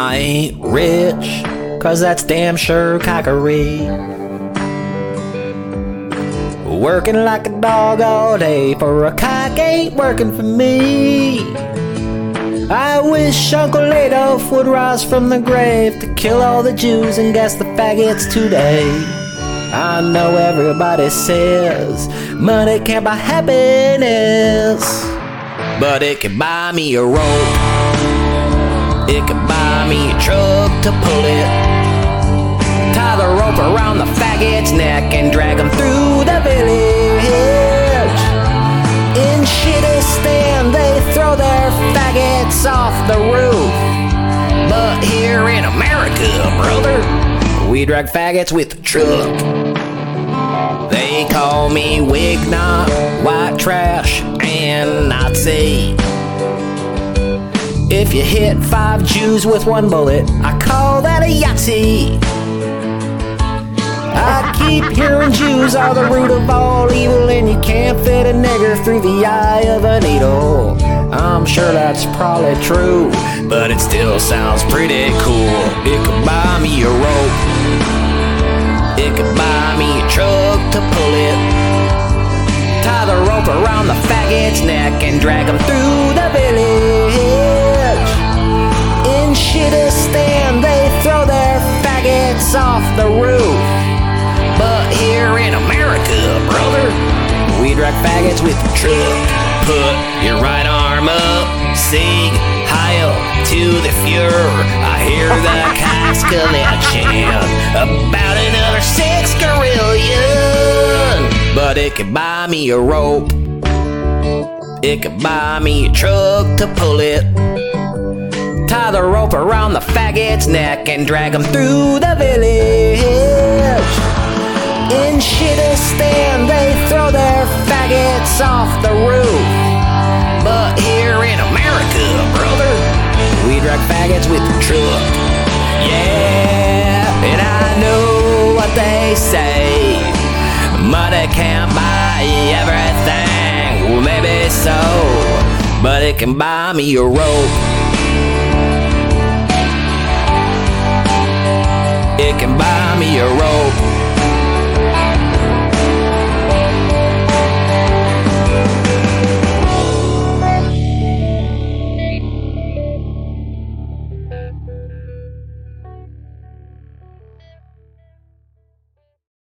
I ain't rich, 'cause that's damn sure cockery. Working like a dog all day for a cock ain't working for me. I wish Uncle Adolf would rise from the grave to kill all the Jews and gas the faggots today. I know everybody says money can't buy happiness, but it can buy me a rope. It can buy me a truck to pull it. Tie the rope around the faggot's neck and drag them through the village. In Shitistan they throw their faggots off the roof, but here in America, brother, we drag faggots with a truck. They call me Wignot, white trash, and Nazi. If you hit 5 Jews with 1 bullet, I call that a Yahtzee. I keep hearing Jews are the root of all evil, and you can't fit a nigger through the eye of a needle. I'm sure that's probably true, but it still sounds pretty cool. It could buy me a rope. It could buy me a truck to pull it. Tie the rope around the faggot's neck and drag them through the village. In Shitistan they throw their faggots off the roof, but here in America, brother, we drag faggots with the truck. Put your right arm up, sing Heil to the Fuhrer. I hear the Casklet chant about another 6 Garillion. But it could buy me a rope. It could buy me a truck to pull it. Tie the rope around the faggot's neck and drag them through the village. In Shitistan they throw their faggots off the roof, but here in America, brother, we drag faggots with the truck. Yeah, and I know what they say, money can't buy everything. Well, maybe so, but it can buy me a rope. It can buy me a rope.